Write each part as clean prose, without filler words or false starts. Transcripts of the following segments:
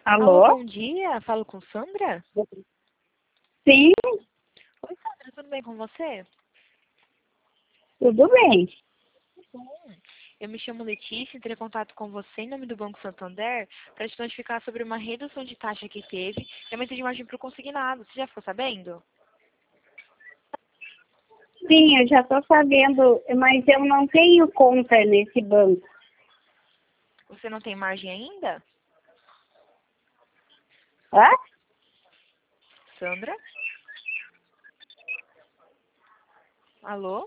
Alô, Alô? bom dia. Falo com Sandra? Sim, Oi, Sandra, tudo bem com você? tudo bem. Bom. Eu me chamo Letícia, entrei em contato com você em nome do Banco Santander para te notificar sobre uma redução de taxa que teve e aumento de margem para o consignado. Você já ficou sabendo? Sim, eu já estou sabendo, mas eu não tenho conta nesse banco. Você não tem margem ainda? Hã? Sandra? Alô?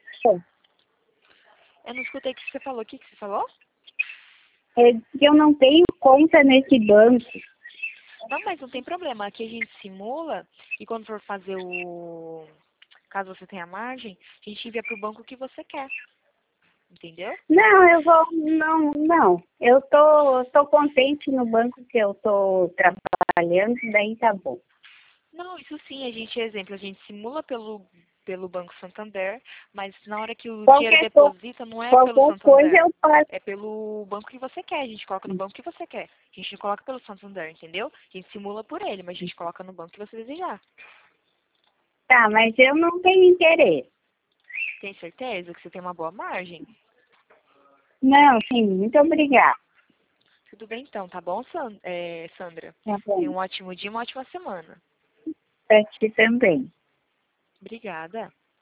Eu não escutei o que você falou. O que você falou? Eu disse que eu não tenho conta nesse banco. Não, mas não tem problema. Aqui a gente simula e quando for fazer caso você tenha margem, a gente envia para o banco que você quer. Entendeu? Não, eu vou. Não. Eu tô contente no banco que eu tô trabalhando, daí tá bom. Não, isso sim, a gente simula pelo Banco Santander, mas na hora que o dinheiro Qualquer, co- deposita não é pelo qualquer coisa Santander, eu faço. é pelo banco que você quer, a gente coloca no banco que você quer. A gente não coloca pelo Santander, entendeu? A gente simula por ele, mas a gente coloca no banco que você desejar. Tá, mas eu não tenho interesse. Tem certeza que você tem uma boa margem? Não, sim, muito obrigada. Tudo bem então, tá bom, Sandra? Tá Tenha bom. um ótimo dia, uma ótima semana. Pra ti também. Obrigada.